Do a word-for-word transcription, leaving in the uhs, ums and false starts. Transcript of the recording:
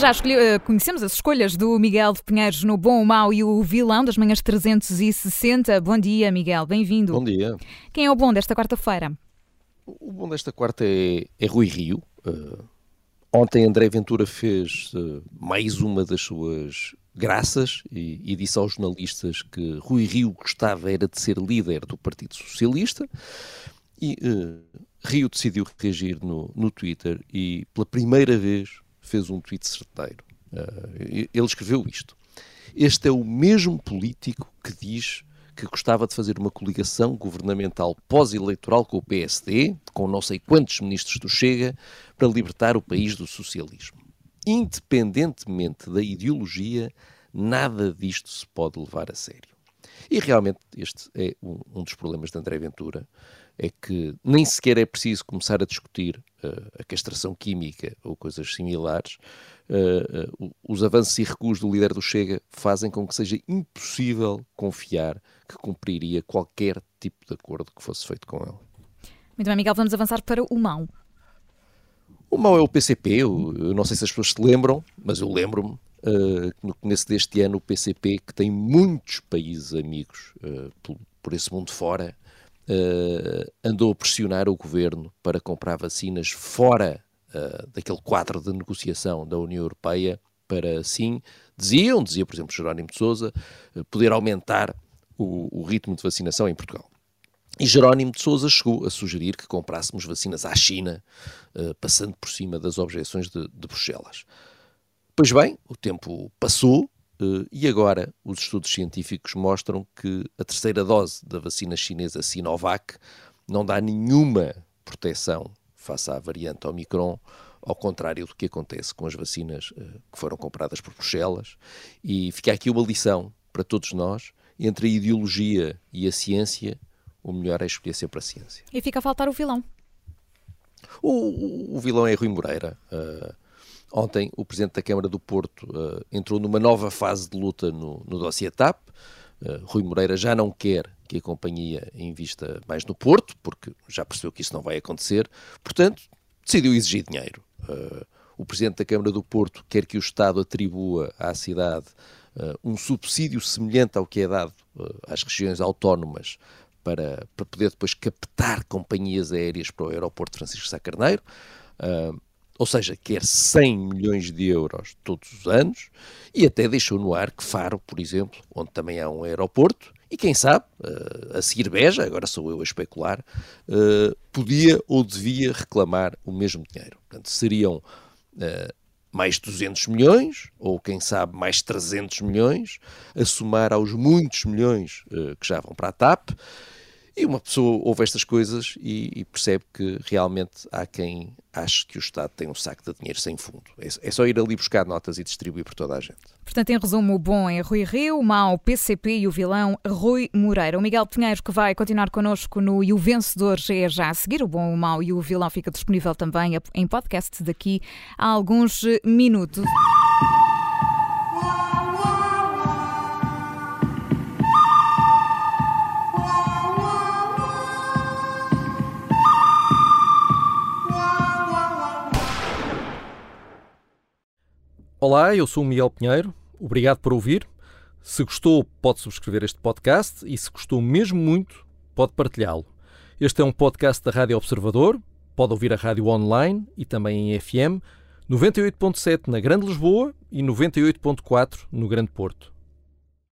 já escolhi, conhecemos as escolhas do Miguel de Pinheiros no Bom, o Mau e o Vilão das manhãs trezentos e sessenta. Bom dia, Miguel, bem-vindo. Bom dia. Quem é o bom desta quarta-feira? O bom desta quarta é, é Rui Rio. Uh, ontem André Ventura fez uh, mais uma das suas graças e, e disse aos jornalistas que Rui Rio gostava era de ser líder do Partido Socialista e uh, Rio decidiu reagir no, no Twitter e pela primeira vez fez um tweet certeiro. Uh, ele escreveu isto: este é o mesmo político que diz que gostava de fazer uma coligação governamental pós-eleitoral com o P S D, com não sei quantos ministros do Chega, para libertar o país do socialismo. Independentemente da ideologia, nada disto se pode levar a sério. E realmente este é um, um dos problemas de André Ventura, é que nem sequer é preciso começar a discutir uh, a castração química ou coisas similares. Uh, uh, os avanços e recuos do líder do Chega fazem com que seja impossível confiar que cumpriria qualquer tipo de acordo que fosse feito com ele. Muito bem, Miguel, vamos avançar para o Mau. O Mau é o P C P, eu, eu não sei se as pessoas se lembram, mas eu lembro-me uh, que no começo deste ano o P C P, que tem muitos países amigos uh, por, por esse mundo fora, uh, andou a pressionar o governo para comprar vacinas fora uh, daquele quadro de negociação da União Europeia para, assim, diziam, dizia por exemplo Jerónimo de Sousa, uh, poder aumentar o, o ritmo de vacinação em Portugal. E Jerónimo de Sousa chegou a sugerir que comprássemos vacinas à China, uh, passando por cima das objeções de, de Bruxelas. Pois bem, o tempo passou uh, e agora os estudos científicos mostram que a terceira dose da vacina chinesa Sinovac não dá nenhuma proteção face à variante Omicron, ao contrário do que acontece com as vacinas uh, que foram compradas por Bruxelas. E fica aqui uma lição para todos nós: entre a ideologia e a ciência, o melhor é escolher sempre a ciência. E fica a faltar o vilão. O, o, o vilão é Rui Moreira. Uh, ontem, o Presidente da Câmara do Porto uh, entrou numa nova fase de luta no, no dossiê TAP. Uh, Rui Moreira já não quer que a companhia invista mais no Porto, porque já percebeu que isso não vai acontecer. Portanto, decidiu exigir dinheiro. Uh, o Presidente da Câmara do Porto quer que o Estado atribua à cidade uh, um subsídio semelhante ao que é dado uh, às regiões autónomas para, para poder depois captar companhias aéreas para o aeroporto Francisco Sá Carneiro, uh, ou seja, quer cem milhões de euros todos os anos, e até deixou no ar que Faro, por exemplo, onde também há um aeroporto, e quem sabe, uh, a seguir Beja, agora sou eu a especular, uh, podia ou devia reclamar o mesmo dinheiro. Portanto, seriam uh, mais duzentos milhões, ou quem sabe mais trezentos milhões, a somar aos muitos milhões uh, que já vão para a TAP. E uma pessoa ouve estas coisas e, e percebe que realmente há quem ache que o Estado tem um saco de dinheiro sem fundo. É, é só ir ali buscar notas e distribuir por toda a gente. Portanto, em resumo, o bom é Rui Rio, o mau P C P e o vilão Rui Moreira. O Miguel Pinheiros, que vai continuar connosco no E o Vencedor, já é já a seguir. O bom, o mau e o vilão fica disponível também em podcast daqui a alguns minutos. Olá, eu sou o Miguel Pinheiro, obrigado por ouvir. Se gostou, pode subscrever este podcast e se gostou mesmo muito, pode partilhá-lo. Este é um podcast da Rádio Observador, pode ouvir a rádio online e também em F M, noventa e oito ponto sete na Grande Lisboa e noventa e oito ponto quatro no Grande Porto.